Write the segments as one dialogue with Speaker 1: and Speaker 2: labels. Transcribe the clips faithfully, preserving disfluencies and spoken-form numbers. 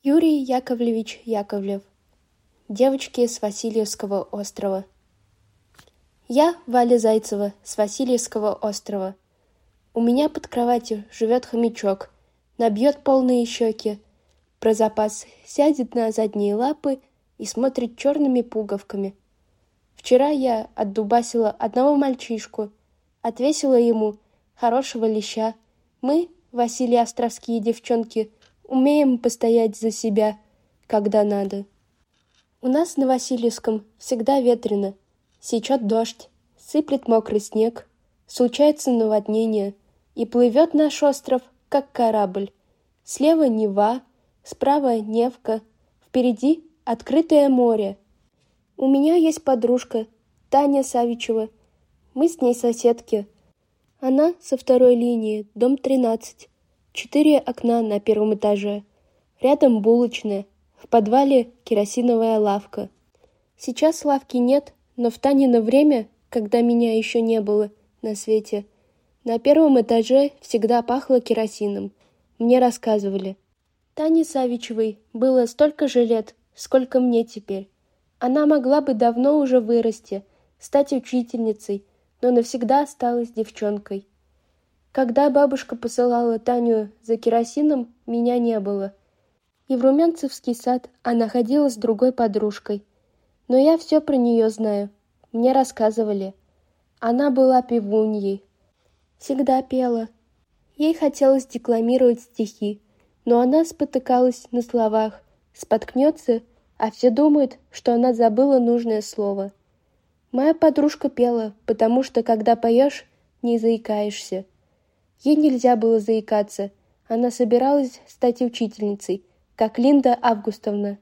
Speaker 1: Юрий Яковлевич Яковлев. Девочки с Васильевского острова. Я Валя Зайцева с Васильевского острова. У меня под кроватью живет хомячок, набьет полные щеки, про запас сядет на задние лапы и смотрит черными пуговками. Вчера я отдубасила одного мальчишку, отвесила ему хорошего леща. Мы, Василий Островские девчонки, умеем постоять за себя, когда надо. У нас на Васильевском всегда ветрено. Сечет дождь, сыплет мокрый снег, случается наводнение, и плывет наш остров, как корабль. Слева Нева, справа Невка, впереди открытое море. У меня есть подружка, Таня Савичева. Мы с ней соседки. Она со второй линии, дом тринадцать. Четыре окна на первом этаже. Рядом булочная. В подвале керосиновая лавка. Сейчас лавки нет, но в Танино время, когда меня еще не было на свете, на первом этаже всегда пахло керосином. Мне рассказывали. Тане Савичевой было столько же лет, сколько мне теперь. Она могла бы давно уже вырасти, стать учительницей, но навсегда осталась девчонкой. Когда бабушка посылала Таню за керосином, меня не было. И в Румянцевский сад она ходила с другой подружкой. Но я все про нее знаю. Мне рассказывали. Она была певуньей. Всегда пела. Ей хотелось декламировать стихи, но она спотыкалась на словах, споткнется, а все думают, что она забыла нужное слово. Моя подружка пела, потому что, когда поешь, не заикаешься. Ей нельзя было заикаться. Она собиралась стать учительницей, как Линда Августовна.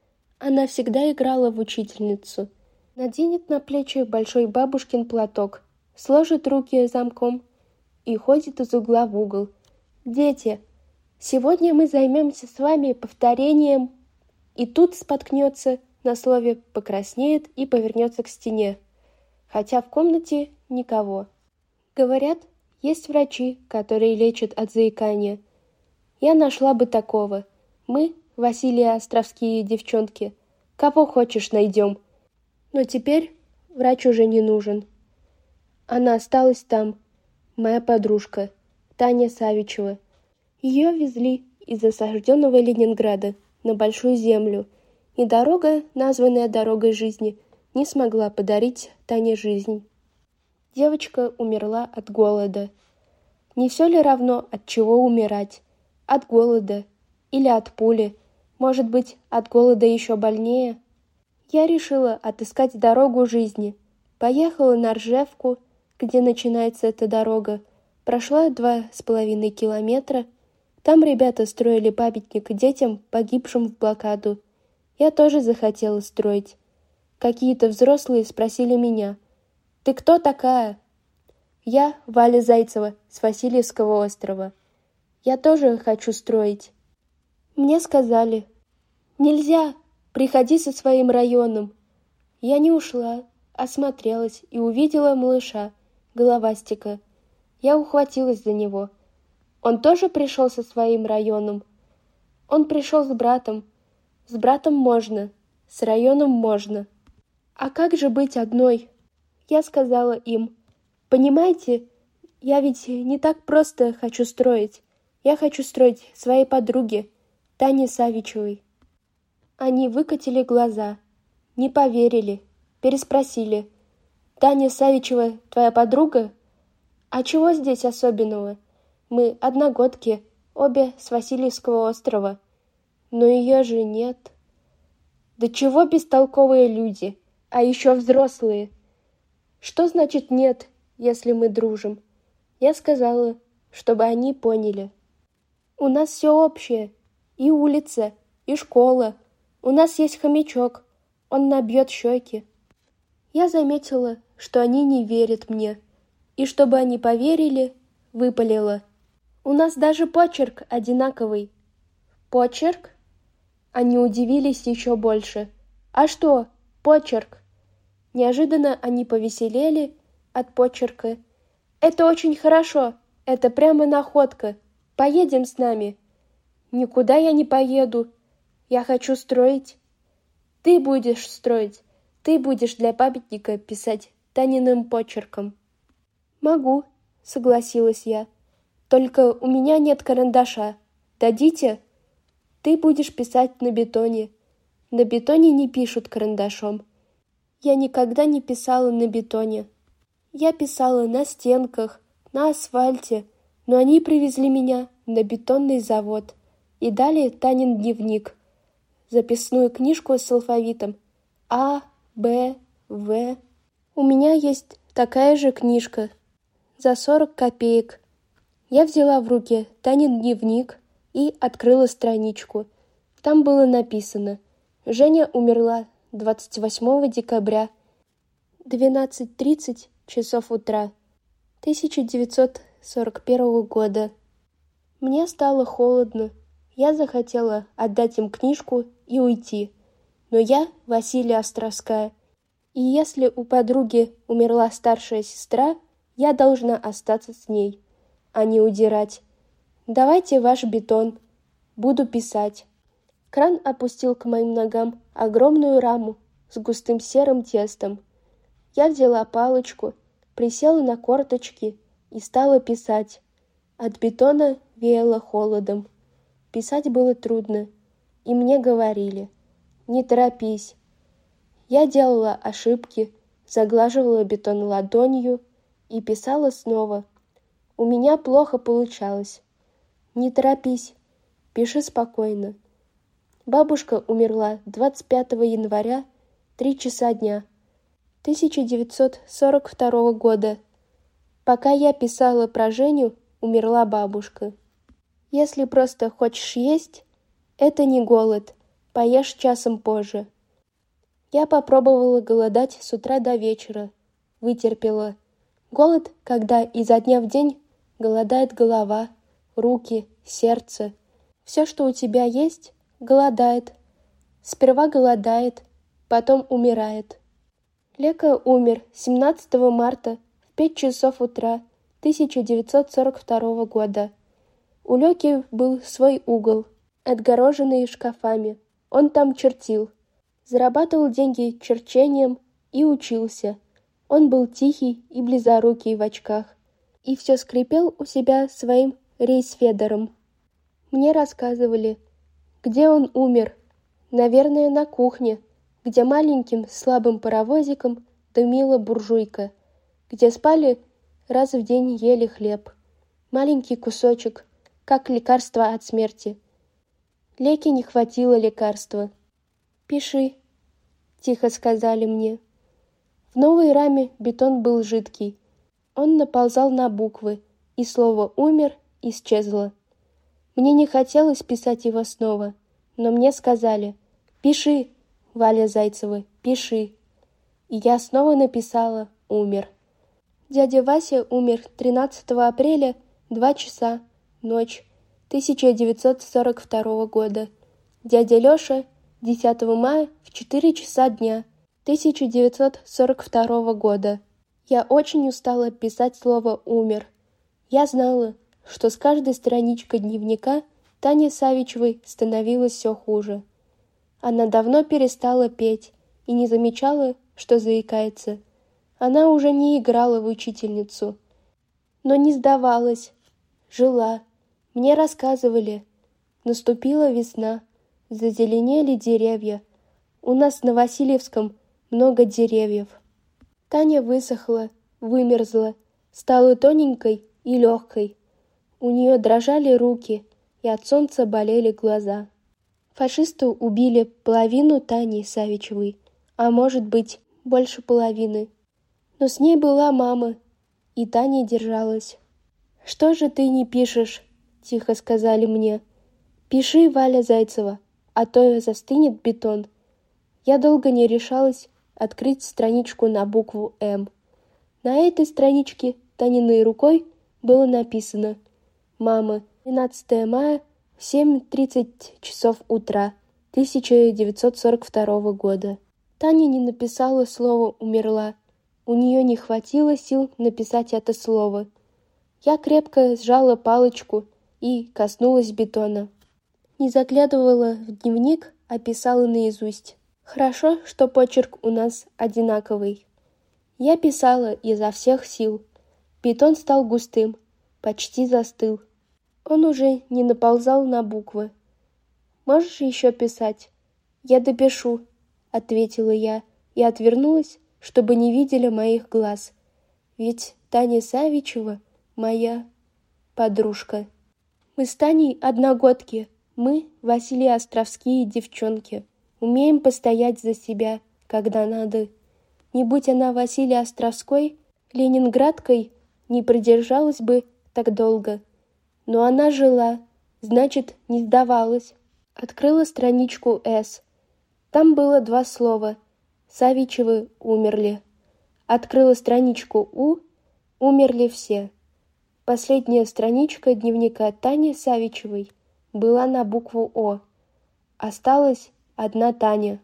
Speaker 1: Она всегда играла в учительницу. Наденет на плечи большой бабушкин платок, сложит руки замком и ходит из угла в угол. «Дети, сегодня мы займемся с вами повторением». И тут споткнется на слове, покраснеет и повернется к стене. Хотя в комнате никого. Говорят, есть врачи, которые лечат от заикания. Я нашла бы такого. Мы, Василий Островские девчонки, кого хочешь найдем. Но теперь врач уже не нужен. Она осталась там, моя подружка, Таня Савичева. Ее везли из осажденного Ленинграда на Большую Землю, и дорога, названная дорогой жизни, не смогла подарить Тане жизнь. Девочка умерла от голода. Не все ли равно, от чего умирать? От голода или от пули? Может быть, от голода еще больнее? Я решила отыскать дорогу жизни. Поехала на Ржевку, где начинается эта дорога. Прошла два с половиной километра. Там ребята строили памятник детям, погибшим в блокаду. Я тоже захотела строить. Какие-то взрослые спросили меня: «Ты кто такая?» Я Валя Зайцева с Васильевского острова. Я тоже хочу строить. Мне сказали: «Нельзя, приходи со своим районом». Я не ушла, осмотрелась и увидела малыша, головастика. Я ухватилась за него. Он тоже пришел со своим районом. Он пришел с братом. С братом можно, с районом можно. А как же быть одной? Я сказала им: «Понимаете, я ведь не так просто хочу строить. Я хочу строить своей подруге, Тане Савичевой». Они выкатили глаза, не поверили, переспросили: «Таня Савичева твоя подруга? А чего здесь особенного? Мы одногодки, обе с Васильевского острова. Но ее же нет». Да чего бестолковые люди, а еще взрослые. Что значит «нет», если мы дружим? Я сказала, чтобы они поняли. У нас все общее. И улица, и школа. У нас есть хомячок. Он набьет щеки. Я заметила, что они не верят мне. И чтобы они поверили, выпалила: «У нас даже почерк одинаковый». «Почерк?» Они удивились еще больше. «А что, почерк?» Неожиданно они повеселели от почерка. «Это очень хорошо. Это прямо находка. Поедем с нами». «Никуда я не поеду». Я хочу строить. Ты будешь строить. Ты будешь для памятника писать Таниным почерком. Могу, согласилась я. Только у меня нет карандаша. Дадите? Ты будешь писать на бетоне. На бетоне не пишут карандашом. Я никогда не писала на бетоне. Я писала на стенках, на асфальте, но они привезли меня на бетонный завод и дали Танин дневник, записную книжку с алфавитом А, Б, В. У меня есть такая же книжка за сорок копеек. Я взяла в руки Танин дневник и открыла страничку. Там было написано: Женя умерла двадцать восьмого декабря, двенадцать тридцать часов утра, тысяча девятьсот сорок первого года. Мне стало холодно. Я захотела отдать им книжку и уйти. Но я Василия Островская, и если у подруги умерла старшая сестра, я должна остаться с ней, а не удирать. Давайте ваш бетон. Буду писать. Кран опустил к моим ногам огромную раму с густым серым тестом. Я взяла палочку, присела на корточки и стала писать. От бетона веяло холодом. Писать было трудно, и мне говорили: «Не торопись». Я делала ошибки, заглаживала бетон ладонью и писала снова. У меня плохо получалось. «Не торопись, пиши спокойно». Бабушка умерла двадцать пятого января, три часа дня, тысяча девятьсот сорок второго года. Пока я писала про Женю, умерла бабушка. Если просто хочешь есть, это не голод, поешь часом позже. Я попробовала голодать с утра до вечера, вытерпела. Голод, когда изо дня в день голодает голова, руки, сердце. Все, что у тебя есть, голодает. Сперва голодает, потом умирает. Лека умер семнадцатого марта в пять часов утра тысяча девятьсот сорок второго года. У Леки был свой угол, отгороженный шкафами. Он там чертил. Зарабатывал деньги черчением и учился. Он был тихий и близорукий в очках. И все скрипел у себя своим рейсфедером. Мне рассказывали, где он умер. Наверное, на кухне, где маленьким слабым паровозиком дымила буржуйка, где спали, раз в день ели хлеб. Маленький кусочек, как лекарство от смерти. Леке не хватило лекарства. «Пиши», — тихо сказали мне. В новой раме бетон был жидкий. Он наползал на буквы, и слово «умер» исчезло. Мне не хотелось писать его снова, но мне сказали: «Пиши, Валя Зайцева, пиши». И я снова написала «умер». Дядя Вася умер тринадцатого апреля, два часа, ночь, тысяча девятьсот сорок второго года. Дядя Леша десятого мая в четыре часа дня, тысяча девятьсот сорок второго года. Я очень устала писать слово «умер». Я знала, что с каждой страничкой дневника Тане Савичевой становилось все хуже. Она давно перестала петь и не замечала, что заикается. Она уже не играла в учительницу, но не сдавалась, жила. Мне рассказывали. Наступила весна, зазеленели деревья. У нас на Васильевском много деревьев. Таня высохла, вымерзла, стала тоненькой и легкой. У нее дрожали руки, и от солнца болели глаза. Фашисты убили половину Тани Савичевой, а может быть, больше половины. Но с ней была мама, и Таня держалась. «Что же ты не пишешь?» — тихо сказали мне. «Пиши, Валя Зайцева, а то застынет бетон». Я долго не решалась открыть страничку на букву «М». На этой страничке Таниной рукой было написано: «Мама, двенадцатого мая, в семь тридцать часов утра, тысяча девятьсот сорок второго года». Таня не написала слово «умерла». У нее не хватило сил написать это слово. Я крепко сжала палочку и коснулась бетона. Не заглядывала в дневник описала наизусть. Хорошо, что почерк у нас одинаковый. Я писала изо всех сил. Бетон стал густым, почти застыл. Он уже не наползал на буквы. «Можешь еще писать?» «Я допишу», — ответила я и отвернулась, чтобы не видели моих глаз. Ведь Таня Савичева — моя подружка. Мы с Таней одногодки, мы, Василий Островские девчонки, умеем постоять за себя, когда надо. Не будь она Василия Островской, ленинградкой, не продержалась бы так долго. Но она жила, значит, не сдавалась. Открыла страничку «С». Там было два слова. Савичевы умерли. Открыла страничку «У». Умерли все. Последняя страничка дневника Тани Савичевой была на букву «О». Осталась одна Таня.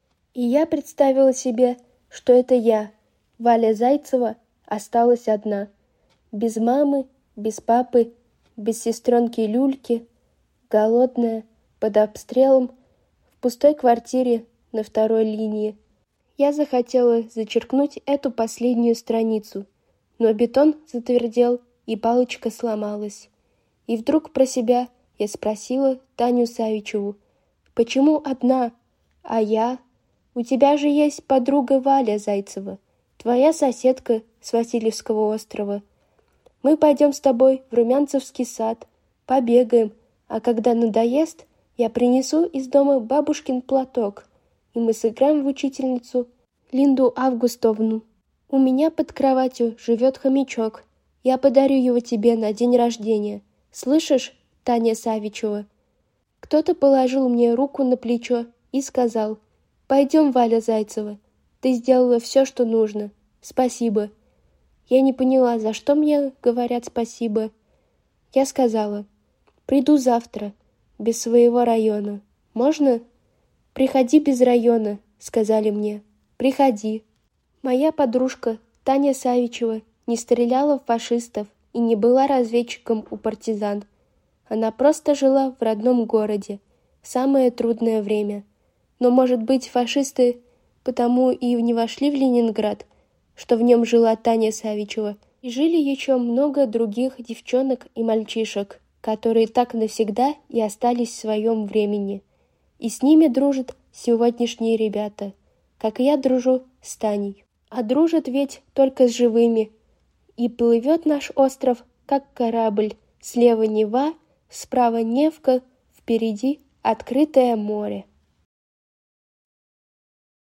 Speaker 1: И я представила себе, что это я, Валя Зайцева, осталась одна. Без мамы, без папы, без сестренки Люльки, голодная, под обстрелом, в пустой квартире на второй линии. Я захотела зачеркнуть эту последнюю страницу, но бетон затвердел, и палочка сломалась. И вдруг про себя я спросила Таню Савичеву: «Почему одна? А я? У тебя же есть подруга Валя Зайцева, твоя соседка с Васильевского острова. Мы пойдем с тобой в Румянцевский сад, побегаем, а когда надоест, я принесу из дома бабушкин платок, и мы сыграем в учительницу Линду Августовну. У меня под кроватью живет хомячок. Я подарю его тебе на день рождения. Слышишь, Таня Савичева?» Кто-то положил мне руку на плечо и сказал: «Пойдем, Валя Зайцева. Ты сделала все, что нужно. Спасибо». Я не поняла, за что мне говорят спасибо. Я сказала: «Приду завтра, без своего района. Можно?» «Приходи без района», — сказали мне. «Приходи». Моя подружка Таня Савичева не стреляла в фашистов и не была разведчиком у партизан. Она просто жила в родном городе в самое трудное время. Но, может быть, фашисты потому и не вошли в Ленинград, что в нем жила Таня Савичева, и жили еще много других девчонок и мальчишек, которые так навсегда и остались в своем времени. И с ними дружат сегодняшние ребята, как и я дружу с Таней. А дружат ведь только с живыми. И плывет наш остров, как корабль. Слева Нева, справа Невка, впереди открытое море.